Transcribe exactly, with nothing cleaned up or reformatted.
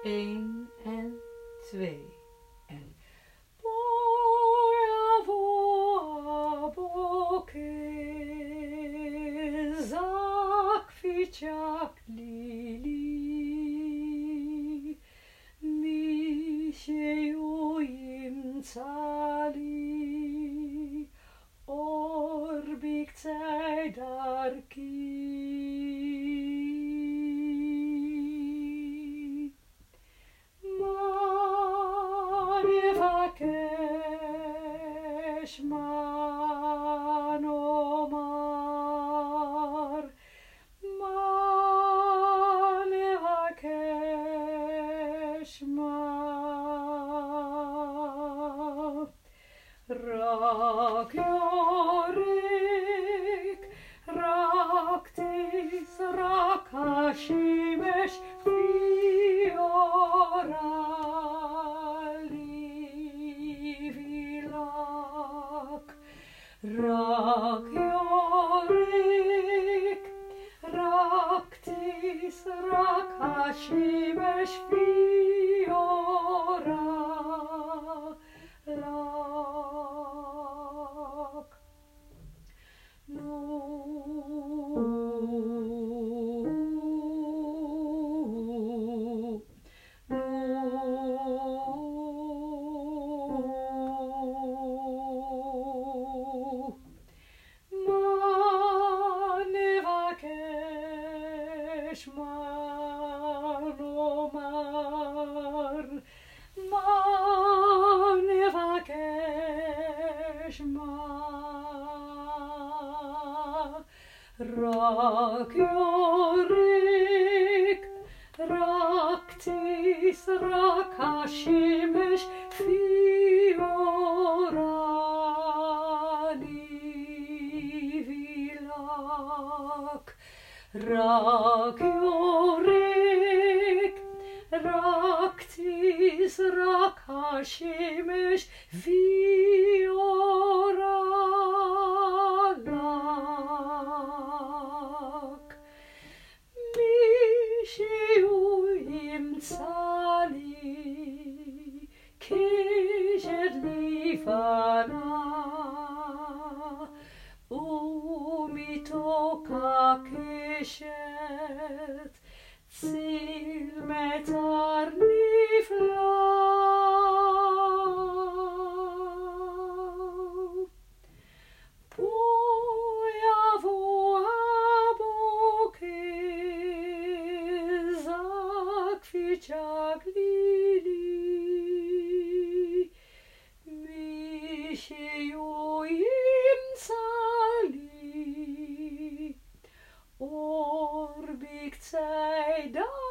Eén en twee. En Zakfichak lili Misheuyim tzali Orbik tzeidarki Man yevakesh man omar Man yevakesh man Rak yorik, rak tis, rak hashimesh fioralivilak. Rak yorik, rak tis, rak hashimesh fioralak. Nu, nu, man yevakesh man omar Man yevakesh man Rak yorik, rak tis, rak hashimesh fioralivilak. Rak yorik, rak tis, rak hashimesh fioralak. Misheuyim tzali keshet lifana Umito kakeshet tzil metar nifla Zakfichak lili Misheuyim tzali Orbik tzeidarki